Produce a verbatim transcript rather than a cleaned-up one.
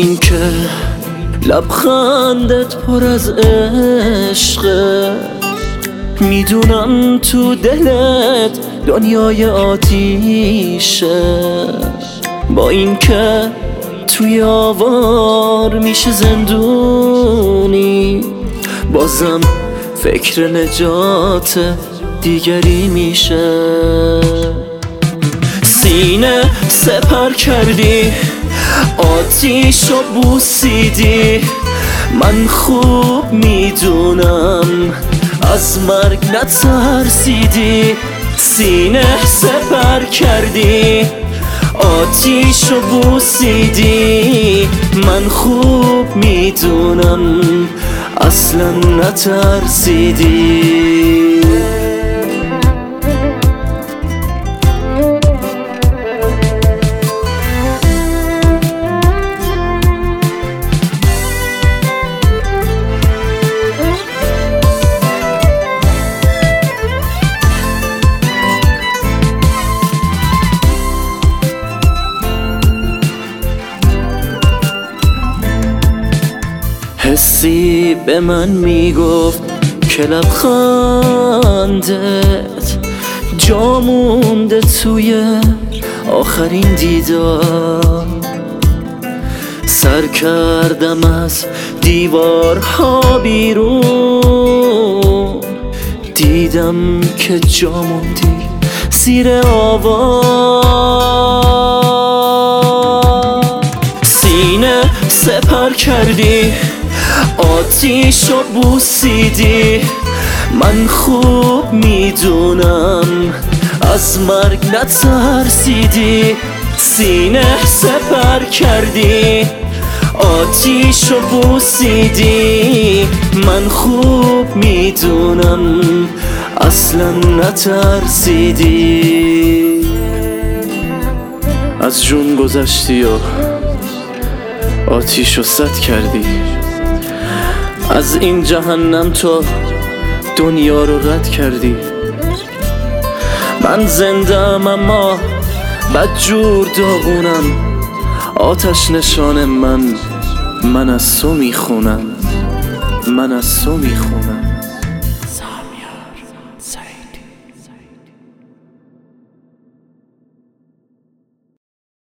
این که لبخندت پر از عشقه، میدونم تو دلت دنیای آتیشه. با این که توی آوار میشه زندونی، بازم فکر نجات دیگری میشه. سینه سپر کردی، آتیشو بوسیدی، من خوب میدونم از مرگ نترسیدی. سینه سپر کردی، آتیشو بوسیدی، من خوب میدونم اصلا نترسیدی. حسی به من میگفت که لبخندت جا مونده توی آخرین دیدار. سر کردم از دیوارها بیرون، دیدم که جا موندی زیر آوار. سینه سپر کردی، آتیشو بوسیدی، من خوب میدونم از مرگ نترسیدی. سینه سپر کردی، آتیشو بوسیدی، من خوب میدونم اصلا نترسیدی. از جون گذشتی و آتیشو سد کردی، از این جهنم تو دنیا رو رد کردی. من زندم اما بدجور داغونم، آتش نشان من من از تو میخونم، من از تو میخونم.